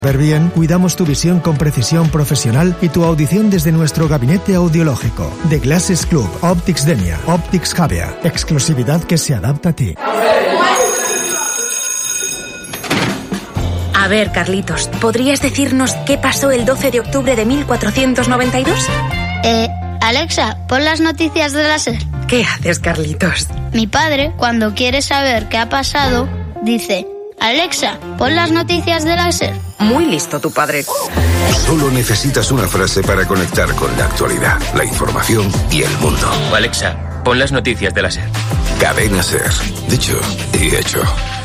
Ver bien, cuidamos tu visión con precisión profesional y tu audición desde nuestro gabinete audiológico. The Glasses Club, Optics Denia, Optics Javea. Exclusividad que se adapta a ti. A ver, Carlitos, ¿podrías decirnos qué pasó el 12 de octubre de 1492? Alexa, pon las noticias de la SER. ¿Qué haces, Carlitos? Mi padre, cuando quiere saber qué ha pasado, dice: Alexa, pon las noticias de la SER. Muy listo tu padre. Solo necesitas una frase para conectar con la actualidad, la información y el mundo. Alexa, pon las noticias de la SER. Cadena SER. Dicho y hecho.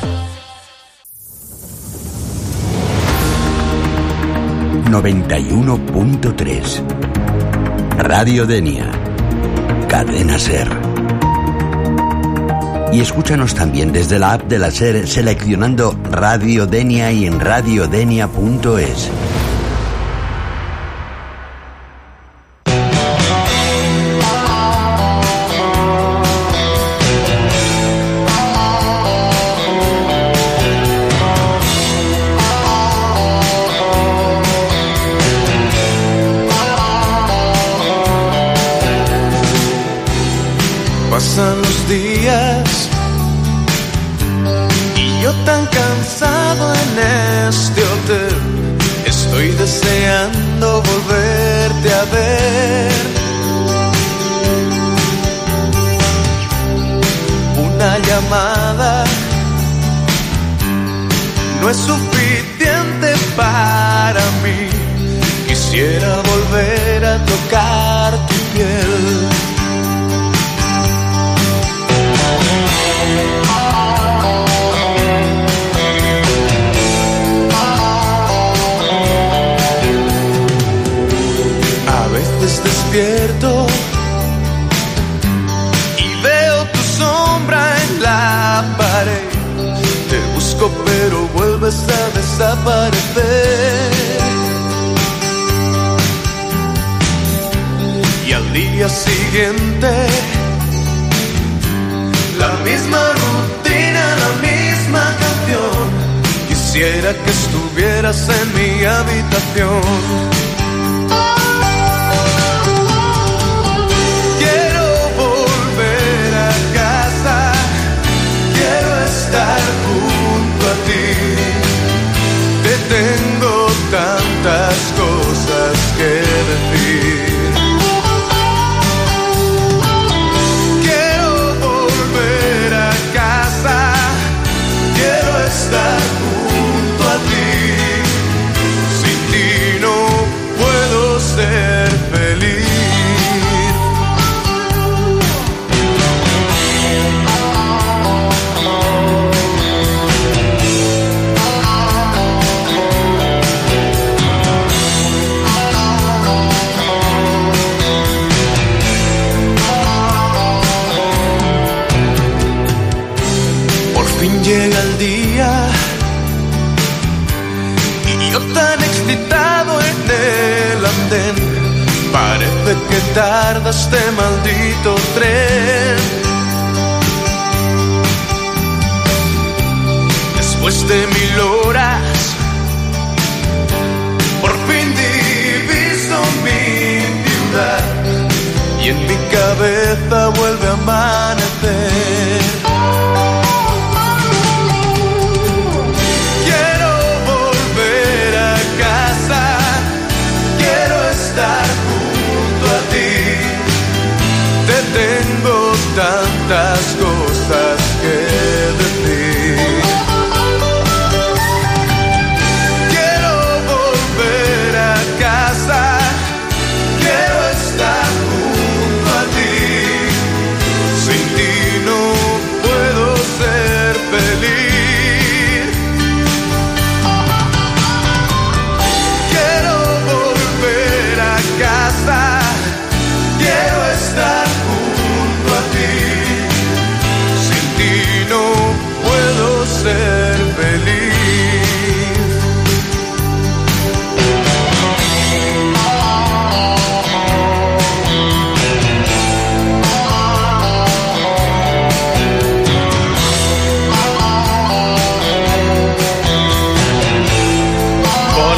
...91.3... Radio Denia... Cadena SER. Y escúchanos también desde la app de la SER seleccionando Radio Denia y en radiodenia.es. Pasan los días y yo tan cansado en este hotel. Estoy deseando volverte a ver. Una llamada no es suficiente para mí. Quisiera volver a tocar tu piel. A veces despierto y veo tu sombra en la pared. Te busco pero vuelves a desaparecer. Y al día siguiente la misma rutina, la misma canción. Quisiera que estuvieras en mi habitación. Quiero volver a casa, quiero estar junto a ti. Te tengo tantas cosas que decir. Estar junto a ti, sin ti no puedo ser feliz. Por fin llega el día y yo tan excitado en el andén. Parece que tarda este maldito tren. Después de 1000 horas, por fin diviso mi ciudad y en mi cabeza vuelve a amanecer.